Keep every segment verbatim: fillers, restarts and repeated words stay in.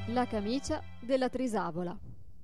La camicia della Trisavola.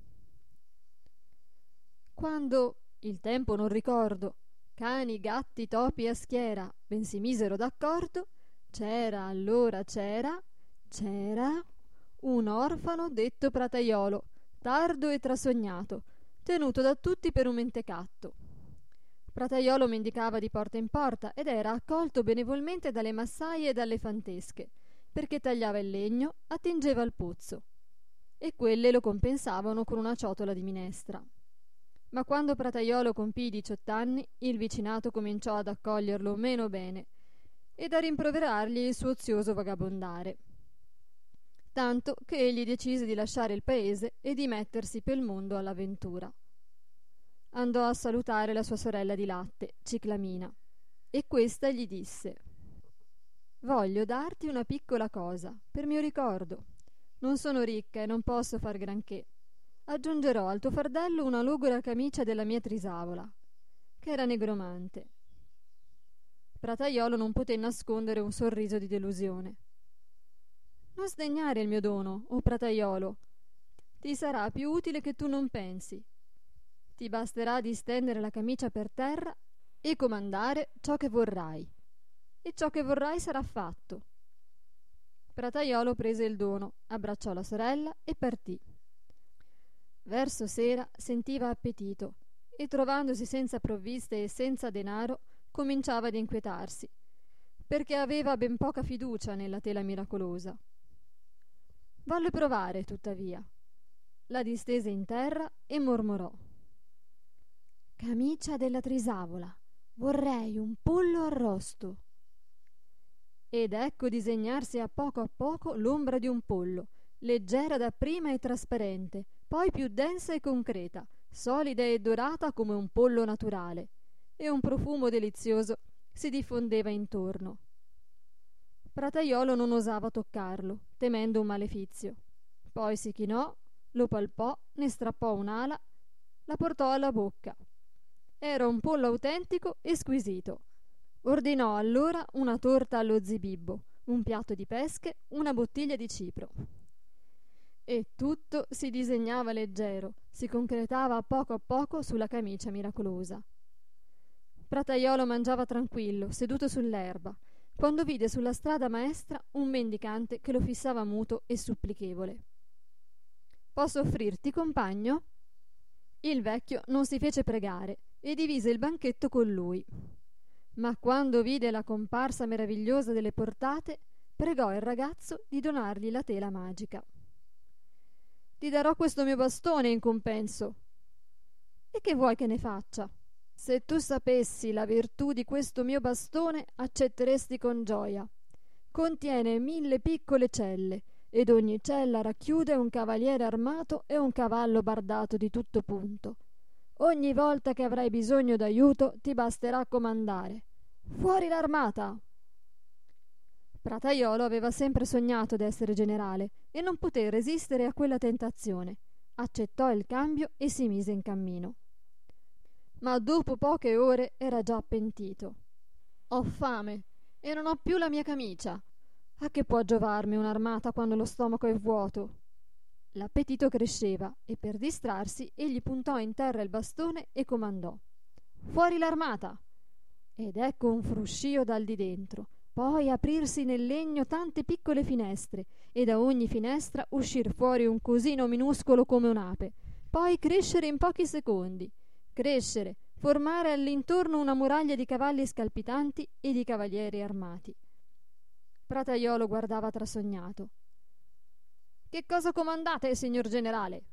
Quando, il tempo non ricordo, cani, gatti, topi a schiera ben si misero d'accordo, c'era, allora c'era, c'era un orfano detto Prataiolo, tardo e trasognato, tenuto da tutti per un mentecatto. Prataiolo mendicava di porta in porta ed era accolto benevolmente dalle massaie e dalle fantesche, perché tagliava il legno, attingeva il pozzo, e quelle lo compensavano con una ciotola di minestra. Ma quando Prataiolo compì i diciott'anni, il vicinato cominciò ad accoglierlo meno bene ed a rimproverargli il suo ozioso vagabondare, tanto che egli decise di lasciare il paese e di mettersi pel mondo all'avventura. Andò a salutare la sua sorella di latte, Ciclamina, e questa gli disse: «Voglio darti una piccola cosa, per mio ricordo. Non sono ricca e non posso far granché. Aggiungerò al tuo fardello una logora camicia della mia Trisavola, che era negromante». Prataiolo non poté nascondere un sorriso di delusione. «Non sdegnare il mio dono, o Prataiolo. Ti sarà più utile che tu non pensi. Ti basterà di stendere la camicia per terra e comandare ciò che vorrai, e ciò che vorrai sarà fatto». Prataiolo prese il dono, abbracciò la sorella e partì. Verso sera sentiva appetito e, trovandosi senza provviste e senza denaro, cominciava ad inquietarsi, perché aveva ben poca fiducia nella tela miracolosa. Volle provare, tuttavia. La distese in terra e mormorò: «Camicia della Trisavola, vorrei un pollo arrosto». Ed ecco disegnarsi a poco a poco l'ombra di un pollo, leggera dapprima e trasparente, poi più densa e concreta, solida e dorata come un pollo naturale, e un profumo delizioso si diffondeva intorno. Prataiolo non osava toccarlo, temendo un malefizio. Poi si chinò, lo palpò, ne strappò un'ala, la portò alla bocca. Era un pollo autentico e squisito. Ordinò allora una torta allo zibibbo, un piatto di pesche, una bottiglia di cipro. E tutto si disegnava leggero, si concretava a poco a poco sulla camicia miracolosa. Prataiolo mangiava tranquillo, seduto sull'erba, quando vide sulla strada maestra un mendicante che lo fissava muto e supplichevole. «Posso offrirti, compagno?» Il vecchio non si fece pregare e divise il banchetto con lui. Ma quando vide la comparsa meravigliosa delle portate, pregò il ragazzo di donargli la tela magica. «Ti darò questo mio bastone in compenso». «E che vuoi che ne faccia?» «Se tu sapessi la virtù di questo mio bastone, accetteresti con gioia. Contiene mille piccole celle, ed ogni cella racchiude un cavaliere armato e un cavallo bardato di tutto punto. Ogni volta che avrai bisogno d'aiuto ti basterà comandare: fuori l'armata!» Prataiolo aveva sempre sognato d'essere generale e non poté resistere a quella tentazione. Accettò il cambio e si mise in cammino. Ma dopo poche ore era già pentito. «Ho fame e non ho più la mia camicia. A che può giovarmi un'armata quando lo stomaco è vuoto?» L'appetito cresceva e per distrarsi egli puntò in terra il bastone e comandò: «Fuori l'armata!» Ed ecco un fruscio dal di dentro, poi aprirsi nel legno tante piccole finestre e da ogni finestra uscir fuori un cosino minuscolo come un'ape, poi crescere in pochi secondi, crescere, formare all'intorno una muraglia di cavalli scalpitanti e di cavalieri armati. Prataiolo guardava trasognato. «Che cosa comandate, signor generale?»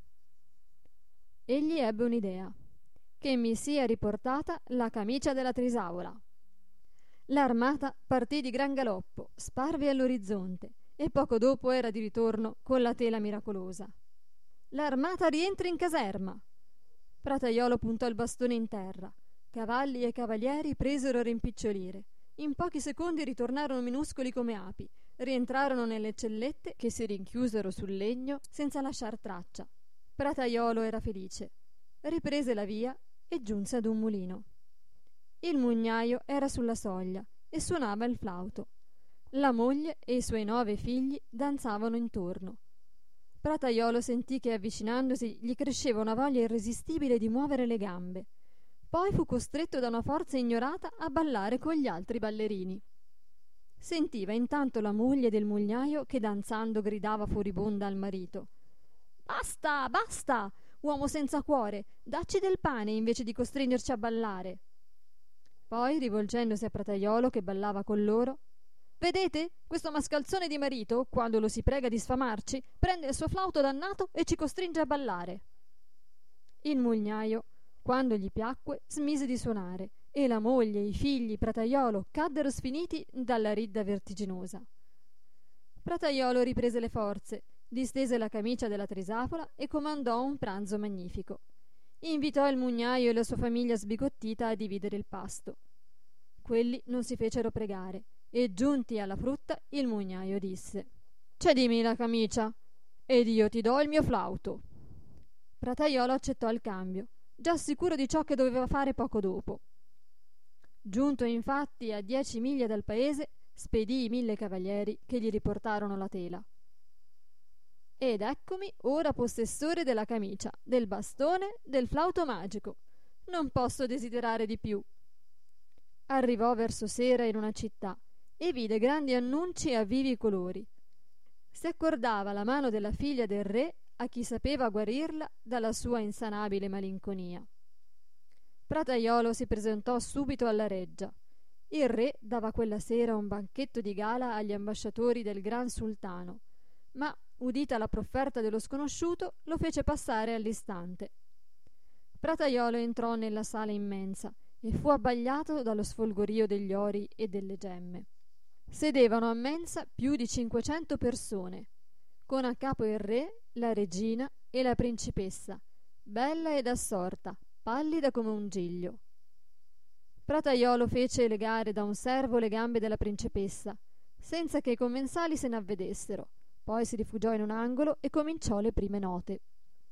Egli ebbe un'idea: «Che mi sia riportata la camicia della Trisavola». L'armata partì di gran galoppo, sparve all'orizzonte, e poco dopo era di ritorno con la tela miracolosa. «L'armata rientra in caserma!» Prataiolo puntò il bastone in terra. Cavalli e cavalieri presero a rimpicciolire. In pochi secondi ritornarono minuscoli come api, rientrarono nelle cellette che si rinchiusero sul legno senza lasciar traccia. Prataiolo era felice. Riprese la via e giunse ad un mulino. Il mugnaio era sulla soglia e suonava il flauto. La moglie e i suoi nove figli danzavano intorno. Prataiolo sentì che avvicinandosi gli cresceva una voglia irresistibile di muovere le gambe. Poi fu costretto da una forza ignorata a ballare con gli altri ballerini. Sentiva intanto la moglie del mugnaio che danzando gridava furibonda al marito: «Basta, basta, uomo senza cuore, dacci del pane invece di costringerci a ballare!» Poi, rivolgendosi a Prataiolo che ballava con loro: «Vedete? Questo mascalzone di marito, quando lo si prega di sfamarci, prende il suo flauto dannato e ci costringe a ballare!» Il mugnaio, quando gli piacque, smise di suonare, e la moglie, i figli, Prataiolo caddero sfiniti dalla ridda vertiginosa. Prataiolo riprese le forze, distese la camicia della trisapola e comandò un pranzo magnifico. Invitò il mugnaio e la sua famiglia sbigottita a dividere il pasto. Quelli non si fecero pregare, e giunti alla frutta il mugnaio disse: «Cedimi la camicia ed io ti do il mio flauto». Prataiolo accettò il cambio, già sicuro di ciò che doveva fare poco dopo. Giunto infatti a dieci miglia dal paese, spedì i mille cavalieri che gli riportarono la tela. «Ed eccomi ora possessore della camicia, del bastone, del flauto magico. Non posso desiderare di più». Arrivò verso sera in una città e vide grandi annunci a vivi colori. Si accordava la mano della figlia del re a chi sapeva guarirla dalla sua insanabile malinconia. Prataiolo si presentò subito alla reggia. Il re dava quella sera un banchetto di gala agli ambasciatori del gran sultano, ma, udita la profferta dello sconosciuto, lo fece passare all'istante. Prataiolo entrò nella sala immensa e fu abbagliato dallo sfolgorio degli ori e delle gemme. Sedevano a mensa più di cinquecento persone, con a capo il re, la regina e la principessa, bella ed assorta, pallida come un giglio. Prataiolo fece legare da un servo le gambe della principessa, senza che i commensali se n'avvedessero. Poi si rifugiò in un angolo e cominciò le prime note.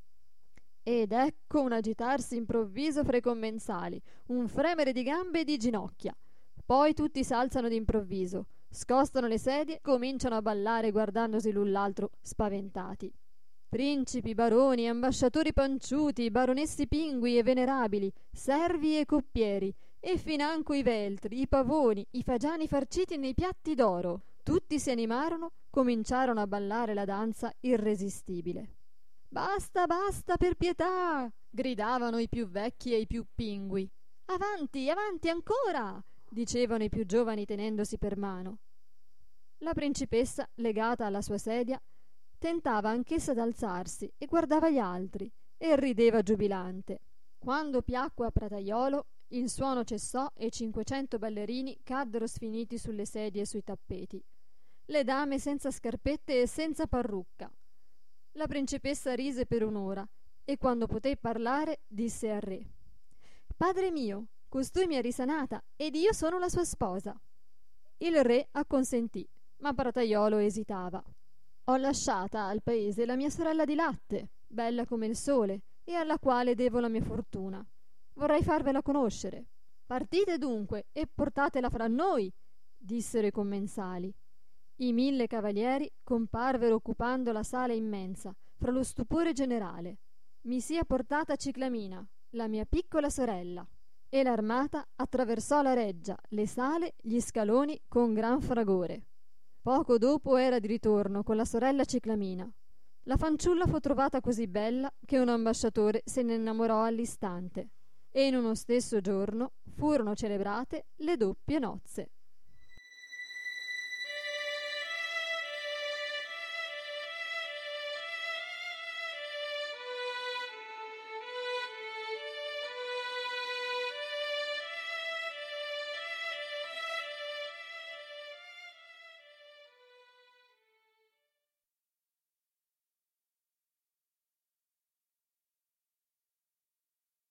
Ed ecco un agitarsi improvviso fra i commensali, un fremere di gambe e di ginocchia. Poi tutti s'alzano d'improvviso, scostano le sedie, cominciano a ballare guardandosi l'un l'altro spaventati. Principi, baroni, ambasciatori panciuti, baronessi pingui e venerabili, servi e coppieri, e financo i veltri, i pavoni, i fagiani farciti nei piatti d'oro. Tutti si animarono, cominciarono a ballare la danza irresistibile. «Basta, basta, per pietà!» gridavano i più vecchi e i più pingui. «Avanti, avanti ancora!» dicevano i più giovani tenendosi per mano. La principessa, legata alla sua sedia, tentava anch'essa d'alzarsi e guardava gli altri e rideva giubilante. Quando piacque a Prataiolo, il suono cessò e cinquecento ballerini caddero sfiniti sulle sedie e sui tappeti. Le dame senza scarpette e senza parrucca. La principessa rise per un'ora e quando poté parlare disse al re: «Padre mio, costui mi ha risanata ed io sono la sua sposa». Il re acconsentì, ma Prataiolo esitava. «Ho lasciata al paese la mia sorella di latte, bella come il sole, e alla quale devo la mia fortuna. Vorrei farvela conoscere». «Partite dunque e portatela fra noi», dissero i commensali. I mille cavalieri comparvero occupando la sala immensa, fra lo stupore generale. «Mi sia portata Ciclamina, la mia piccola sorella». E l'armata attraversò la reggia, le sale, gli scaloni con gran fragore. Poco dopo era di ritorno con la sorella Ciclamina. La fanciulla fu trovata così bella che un ambasciatore se ne innamorò all'istante, e in uno stesso giorno furono celebrate le doppie nozze.